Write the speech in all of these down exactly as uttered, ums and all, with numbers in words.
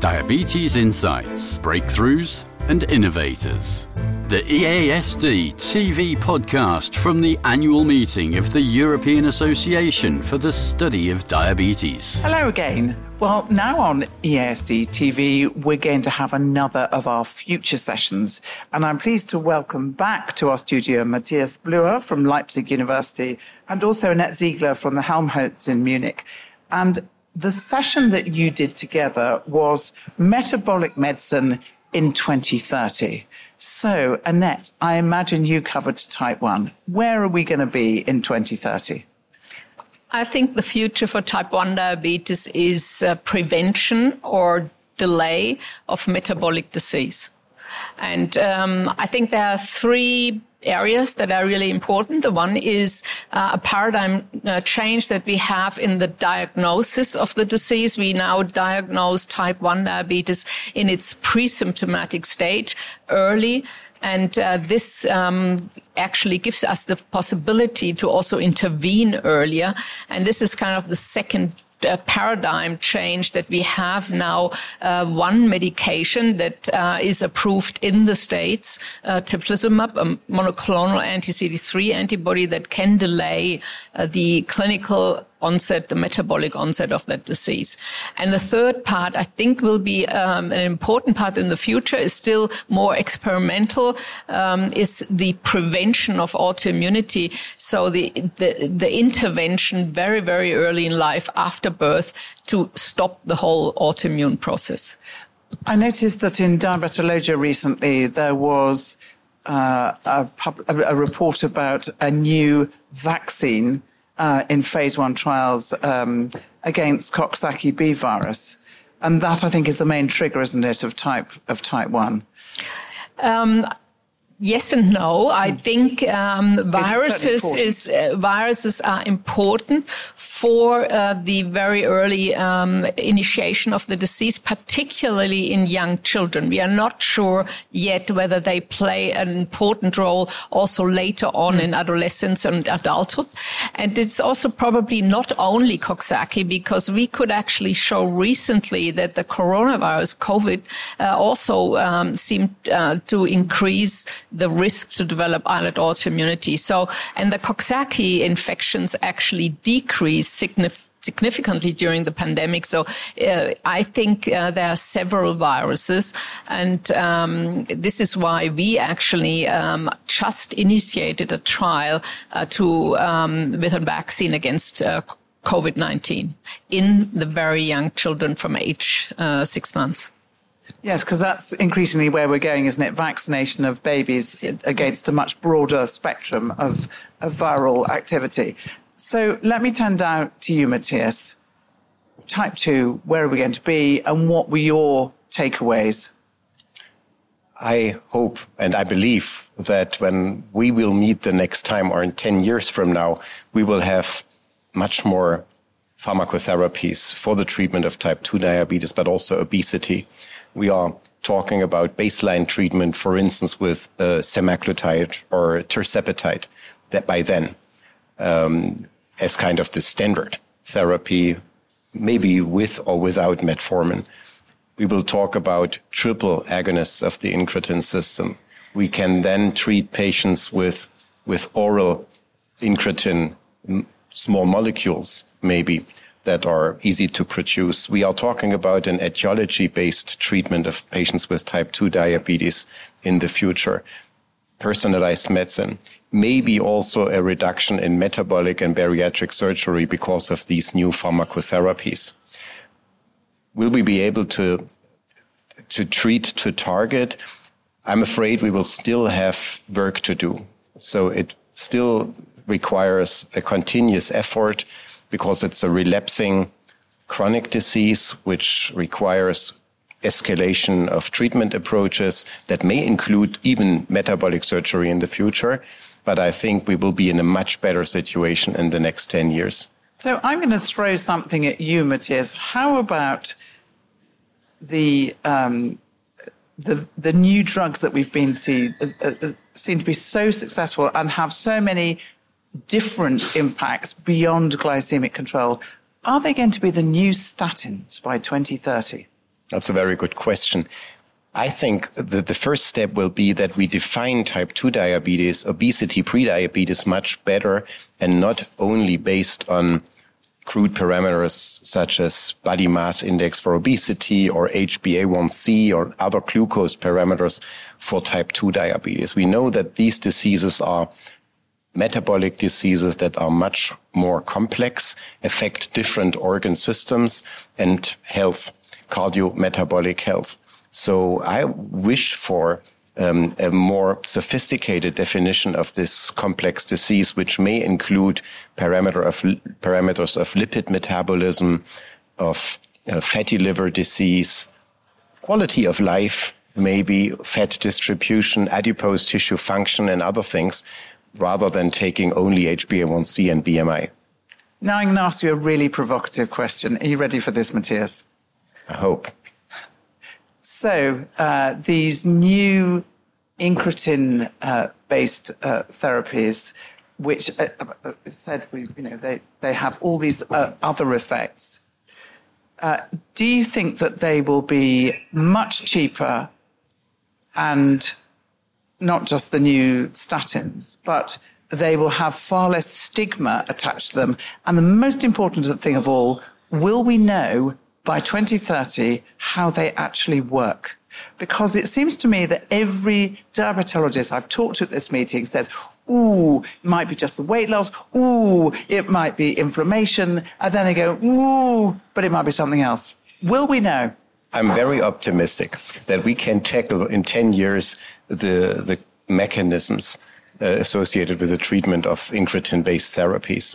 Diabetes Insights, Breakthroughs and Innovators. The E A S D T V podcast from the annual meeting of the European Association for the Study of Diabetes. Hello again. Well, now on E A S D T V, we're going to have another of our future sessions. And I'm pleased to welcome back to our studio Matthias Blüher from Leipzig University and also Annette Ziegler from the Helmholtz in Munich. And the session that you did together was Metabolic Medicine in twenty thirty. So, Annette, I imagine you covered type one. Where are we going to be in twenty thirty? I think the future for type one diabetes is uh, prevention or delay of metabolic disease. And um, I think there are three areas that are really important. The one is uh, a paradigm uh, change that we have in the diagnosis of the disease. We now diagnose type one diabetes in its pre-symptomatic stage early. And uh, this um, actually gives us the possibility to also intervene earlier. And this is kind of the second uh, paradigm change that we have now. Uh, one medication that uh, is approved in the States, uh, teplizumab, a monoclonal anti-C D three antibody that can delay uh, the clinical onset, the metabolic onset of that disease. And the third part, I think, will be um, an important part in the future, is still more experimental, um, is the prevention of autoimmunity. So the, the, the intervention very, very early in life after birth to stop the whole autoimmune process. I noticed that in Diabetologia recently there was uh, a, pub- a report about a new vaccine Uh, in phase one trials um, against Coxsackie B virus. And that, I think, is the main trigger, isn't it, of type of type one? Um, Yes and no. I think um, viruses is uh, viruses are important for uh, the very early um, initiation of the disease, particularly in young children. We are not sure yet whether they play an important role also later on mm. in adolescence and adulthood. And it's also probably not only Coxsackie, because we could actually show recently that the coronavirus, COVID, uh, also um, seemed uh, to increase the risk to develop islet autoimmunity. So, and the Coxsackie infections actually decreased significantly. significantly during the pandemic. So uh, I think uh, there are several viruses, and um, this is why we actually um, just initiated a trial uh, to um, with a vaccine against uh, COVID nineteen in the very young children from age uh, six months. Yes, because that's increasingly where we're going, isn't it? Vaccination of babies against a much broader spectrum of, of viral activity. So let me turn down to you, Matthias. Type two, where are we going to be, and what were your takeaways? I hope and I believe that when we will meet the next time, or in ten years from now, we will have much more pharmacotherapies for the treatment of type two diabetes, but also obesity. We are talking about baseline treatment, for instance, with uh, semaglutide or tirzepatide, that by then, um, as kind of the standard therapy, maybe with or without metformin. We will talk about triple agonists of the incretin system. We can then treat patients with, with oral incretin, m- small molecules, maybe, that are easy to produce. We are talking about an etiology-based treatment of patients with type two diabetes in the future. Personalized medicine, maybe also a reduction in metabolic and bariatric surgery because of these new pharmacotherapies. Will we be able to, to treat to target? I'm afraid we will still have work to do. So it still requires a continuous effort, because it's a relapsing chronic disease which requires escalation of treatment approaches that may include even metabolic surgery in the future. But I think we will be in a much better situation in the next ten years. So I'm going to throw something at you, Matthias. How about the um, the the new drugs that we've been seen uh, seem to be so successful and have so many different impacts beyond glycemic control? Are they going to be the new statins by twenty thirty? That's a very good question. I think that the first step will be that we define type two diabetes, obesity, prediabetes much better, and not only based on crude parameters such as body mass index for obesity or H b A one C or other glucose parameters for type two diabetes. We know that these diseases are metabolic diseases that are much more complex, affect different organ systems and health, cardiometabolic health. So I wish for um, a more sophisticated definition of this complex disease, which may include parameter of, parameters of lipid metabolism, of uh, fatty liver disease, quality of life, maybe fat distribution, adipose tissue function, and other things, rather than taking only H b A one C and B M I. Now I'm going to ask you a really provocative question. Are you ready for this, Matthias? I hope. So uh, these new incretin-based uh, uh, therapies, which uh, uh, said we, you know, they they have all these uh, other effects. Uh, do you think that they will be much cheaper, and not just the new statins, but they will have far less stigma attached to them? And the most important thing of all, will we know by twenty thirty how they actually work? Because it seems to me that every diabetologist I've talked to at this meeting says, ooh, it might be just the weight loss, ooh, it might be inflammation, and then they go, ooh, but it might be something else. Will we know? I'm very optimistic that we can tackle in ten years the the mechanisms uh, associated with the treatment of incretin-based therapies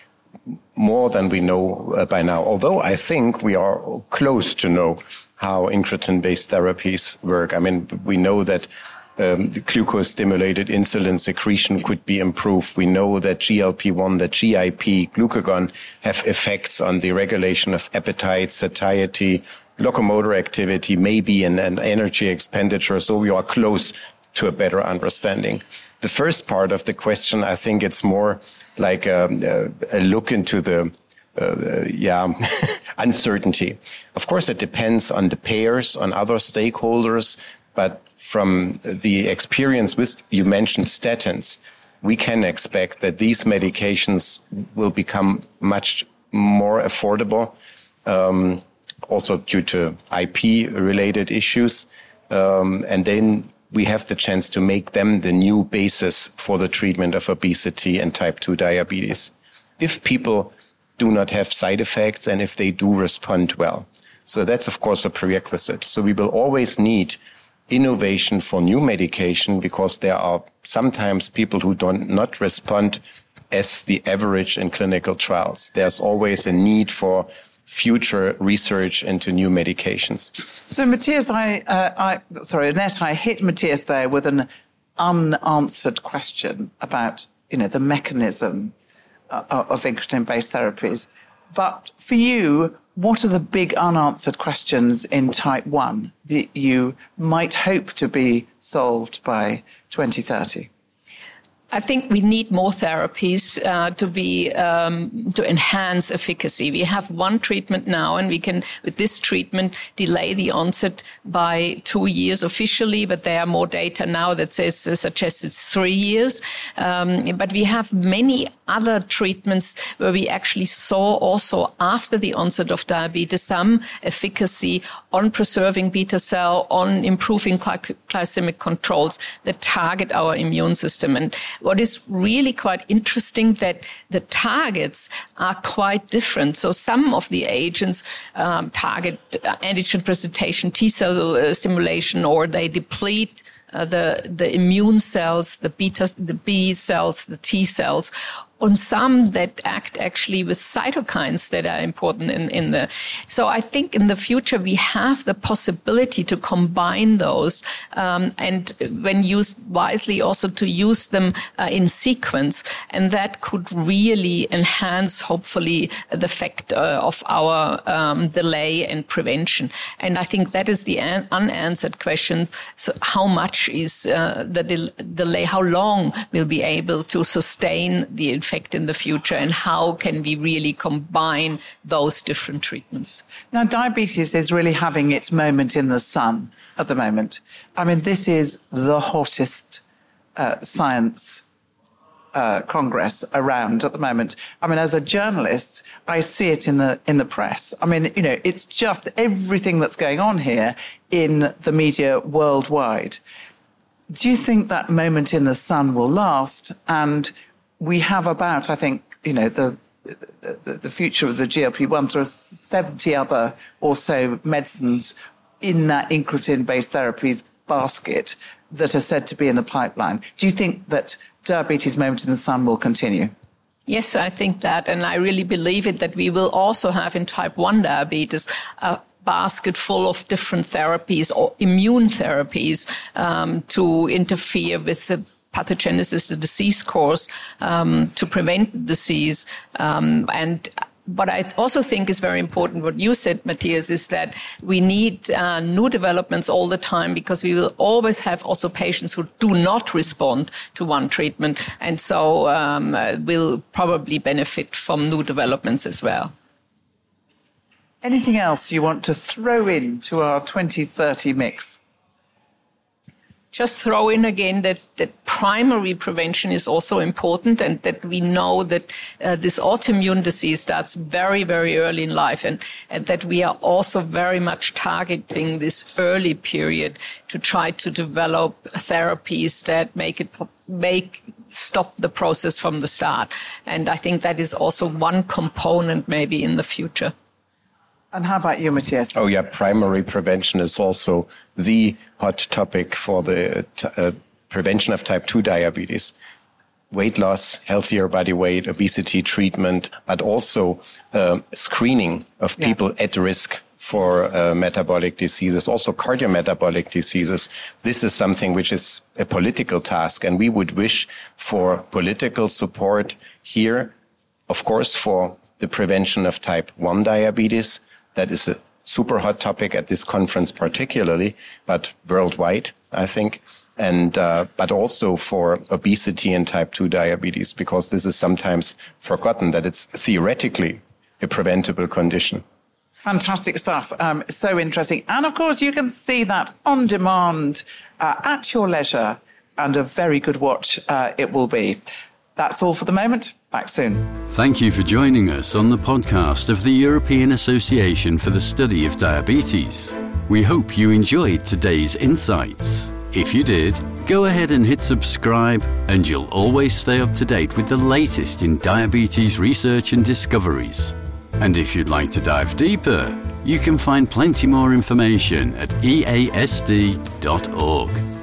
more than we know uh, by now. Although I think we are close to know how incretin-based therapies work. I mean, we know that um, the glucose-stimulated insulin secretion could be improved. We know that G L P one, that G I P, glucagon, have effects on the regulation of appetite, satiety, locomotor activity, maybe an, an energy expenditure. So we are close to a better understanding. The first part of the question, I think it's more like a, a, a look into the uh, yeah uncertainty. Of course, it depends on the payers, on other stakeholders, but from the experience with, you mentioned statins, we can expect that these medications will become much more affordable, um, also due to I P-related issues, um, and then we have the chance to make them the new basis for the treatment of obesity and type two diabetes. If people do not have side effects and if they do respond well. So that's, of course, a prerequisite. So we will always need innovation for new medication because there are sometimes people who do not respond as the average in clinical trials. There's always a need for future research into new medications. So, Matthias, I, uh, I, sorry, Annette, I hit Matthias there with an unanswered question about, you know, the mechanism uh, of incretin-based therapies. But for you, what are the big unanswered questions in type one that you might hope to be solved by twenty thirty? I think we need more therapies uh, to be um, to enhance efficacy. We have one treatment now, and we can, with this treatment, delay the onset by two years officially. But there are more data now that says uh, suggests it's three years. Um, but we have many other treatments where we actually saw also after the onset of diabetes some efficacy on preserving beta cell, on improving gly- glycemic controls that target our immune system. And what is really quite interesting that the targets are quite different. So some of the agents um, target antigen presentation, T cell uh, stimulation, or they deplete uh, the the immune cells, the beta, the B cells, the T cells. On some that act actually with cytokines that are important in, in the... So I think in the future we have the possibility to combine those um, and when used wisely also to use them uh, in sequence. And that could really enhance, hopefully, the effect uh, of our um, delay and prevention. And I think that is the an- unanswered question. So how much is uh, the del- delay? How long we'll be able to sustain the fact in the future, and how can we really combine those different treatments. Now, diabetes is really having its moment in the sun at the moment. I mean, this is the hottest uh, science Uh, Congress around at the moment. I mean, as a journalist, I see it in the in the press. I mean, you know, it's just everything that's going on here in the media worldwide. Do you think that moment in the sun will last? And we have about, I think, you know, the the, the future of the G L P one. There are seventy other or so medicines in that incretin-based therapies basket that are said to be in the pipeline. Do you think that diabetes moment in the sun will continue? Yes, I think that, and I really believe it, that we will also have in type one diabetes a basket full of different therapies or immune therapies um, to interfere with the pathogenesis, the disease course, um, to prevent the disease. Um, and What I also think is very important, what you said, Matthias, is that we need uh, new developments all the time, because we will always have also patients who do not respond to one treatment, and so um, uh, will probably benefit from new developments as well. Anything else you want to throw in to our twenty thirty mix? Just throw in again that, that primary prevention is also important, and that we know that uh, this autoimmune disease starts very, very early in life, and, and that we are also very much targeting this early period to try to develop therapies that make it make stop the process from the start. And I think that is also one component maybe in the future. And how about you, Matthias? Oh, yeah, primary prevention is also the hot topic for the uh, prevention of type two diabetes. Weight loss, healthier body weight, obesity treatment, but also uh, screening of people yeah. at risk for uh, metabolic diseases, also cardiometabolic diseases. This is something which is a political task, and we would wish for political support here, of course, for the prevention of type one diabetes. That is a super hot topic at this conference particularly, but worldwide, I think. And uh, but also for obesity and type two diabetes, because this is sometimes forgotten that it's theoretically a preventable condition. Fantastic stuff. Um, so interesting. And of course, you can see that on demand uh, at your leisure, and a very good watch uh, it will be. That's all for the moment. Back soon. Thank you for joining us on the podcast of the European Association for the Study of Diabetes. We hope you enjoyed today's insights. If you did, go ahead and hit subscribe, and you'll always stay up to date with the latest in diabetes research and discoveries. And if you'd like to dive deeper, you can find plenty more information at E A S D dot org.